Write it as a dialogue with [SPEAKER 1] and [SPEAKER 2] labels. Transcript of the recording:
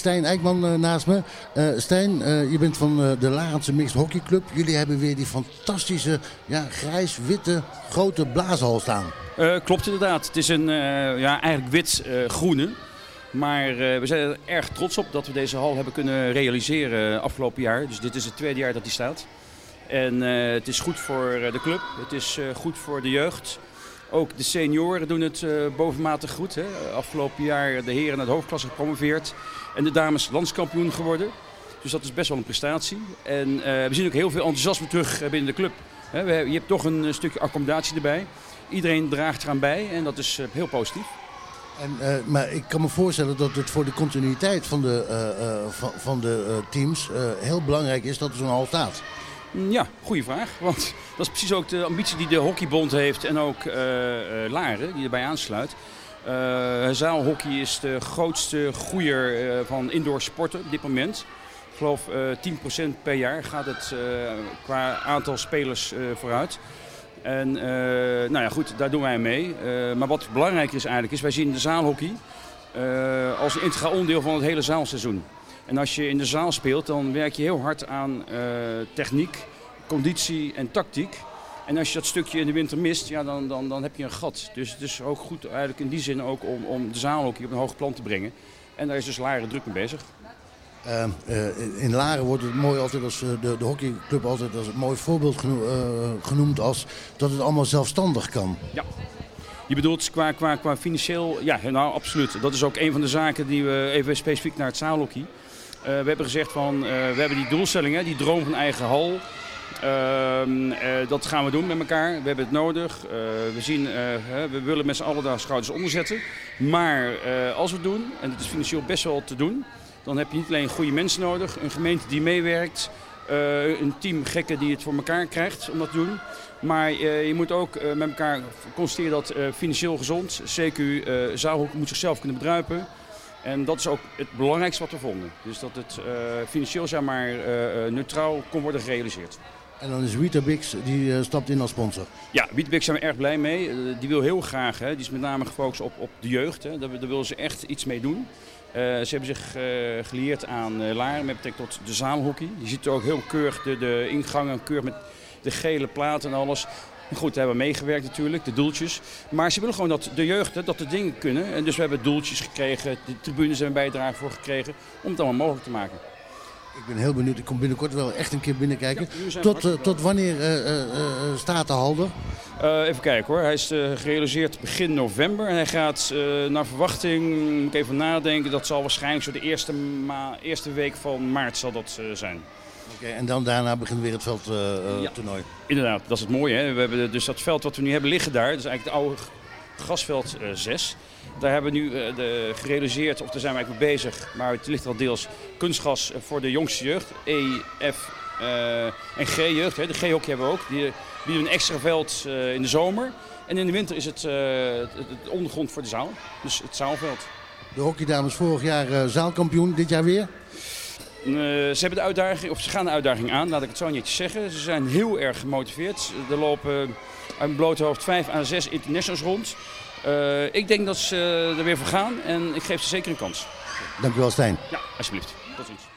[SPEAKER 1] Stijn Eijkman naast me. Stijn, je bent van de Larense Mixed Hockey Club. Jullie hebben weer die fantastische grijs-witte grote blaashal staan.
[SPEAKER 2] Klopt inderdaad. Het is een eigenlijk wit-groene. Maar we zijn er erg trots op dat we deze hal hebben kunnen realiseren afgelopen jaar. Dus dit is het tweede jaar dat die staat. En het is goed voor de club. Het is goed voor de jeugd. Ook de senioren doen het bovenmatig goed. Hè. Afgelopen jaar de heren naar de hoofdklasse gepromoveerd. En de dames landskampioen geworden. Dus dat is best wel een prestatie. En we zien ook heel veel enthousiasme terug binnen de club. Je hebt toch een stukje accommodatie erbij. Iedereen draagt eraan bij en dat is heel positief.
[SPEAKER 1] Maar ik kan me voorstellen dat het voor de continuïteit van de teams heel belangrijk is dat er zo'n hal staat.
[SPEAKER 2] Ja, goede vraag. Want dat is precies ook de ambitie die de Hockeybond heeft en ook Laren, die erbij aansluit. Zaalhockey is de grootste groeier van indoor sporten op dit moment. Ik geloof 10% per jaar gaat het qua aantal spelers vooruit. En goed, daar doen wij mee. Maar wat belangrijker is eigenlijk, wij zien de zaalhockey als een integraal onderdeel van het hele zaalseizoen. En als je in de zaal speelt, dan werk je heel hard aan techniek, conditie en tactiek. En als je dat stukje in de winter mist, dan heb je een gat. Dus het is ook goed eigenlijk in die zin ook om de zaalhockey op een hoog plan te brengen. En daar is dus Laren druk mee bezig.
[SPEAKER 1] In Laren wordt het mooi altijd als de hockeyclub altijd als het mooi voorbeeld genoemd als dat het allemaal zelfstandig kan. Ja.
[SPEAKER 2] Je bedoelt qua financieel, ja, nou absoluut. Dat is ook een van de zaken die we even specifiek naar het zaalhockey. We hebben gezegd van, we hebben die doelstelling, die droom van eigen hal. Dat gaan we doen met elkaar. We hebben het nodig. We willen met z'n allen daar schouders onder zetten. Maar als we het doen, en het is financieel best wel te doen, dan heb je niet alleen goede mensen nodig, een gemeente die meewerkt, een team gekken die het voor elkaar krijgt om dat te doen. Maar je moet ook met elkaar constateren dat financieel gezond, CQ zaalhockey moet zichzelf kunnen bedruipen. En dat is ook het belangrijkste wat we vonden. Dus dat het financieel neutraal kon worden gerealiseerd.
[SPEAKER 1] En dan is Weetabix, die stapt in als sponsor.
[SPEAKER 2] Ja, Weetabix zijn we erg blij mee. Die wil heel graag, die is met name gefocust op de jeugd. Daar willen ze echt iets mee doen. Ze hebben zich gelieerd aan Laren met betrekking tot de zaalhockey. Je ziet er ook heel keurig de ingangen, keurig met de gele platen en alles. Goed, daar hebben we meegewerkt natuurlijk, de doeltjes. Maar ze willen gewoon dat de jeugd, dat de dingen kunnen. En dus we hebben doeltjes gekregen, de tribunes hebben een bijdrage voor gekregen om het allemaal mogelijk te maken.
[SPEAKER 1] Ik ben heel benieuwd, ik kom binnenkort wel echt een keer binnenkijken. Ja, tot wanneer staat de hal er?
[SPEAKER 2] Even kijken hoor, hij is gerealiseerd begin november en hij gaat naar verwachting, moet ik even nadenken, dat zal waarschijnlijk zo de eerste week van maart zal dat zijn.
[SPEAKER 1] Oké, en dan daarna begint weer het veldtoernooi.
[SPEAKER 2] Inderdaad, dat is het mooie. Hè? We hebben dus dat veld wat we nu hebben liggen daar, dat is eigenlijk het oude grasveld 6. Daar hebben we nu gerealiseerd, of daar zijn we eigenlijk mee bezig, maar het ligt al deels kunstgras voor de jongste jeugd, E, F en G-jeugd. De G-hockey hebben we ook, die doen een extra veld in de zomer. En in de winter is het ondergrond voor de zaal, dus het zaalveld.
[SPEAKER 1] De hockeydames vorig jaar zaalkampioen, dit jaar weer?
[SPEAKER 2] Ze hebben de uitdaging, of ze gaan de uitdaging aan, laat ik het zo netjes zeggen. Ze zijn heel erg gemotiveerd. Er lopen uit mijn blote hoofd 5 à 6 internationals rond. Ik denk dat ze er weer voor gaan en ik geef ze zeker een kans.
[SPEAKER 1] Dank u wel, Stijn.
[SPEAKER 2] Ja, alsjeblieft. Tot ziens.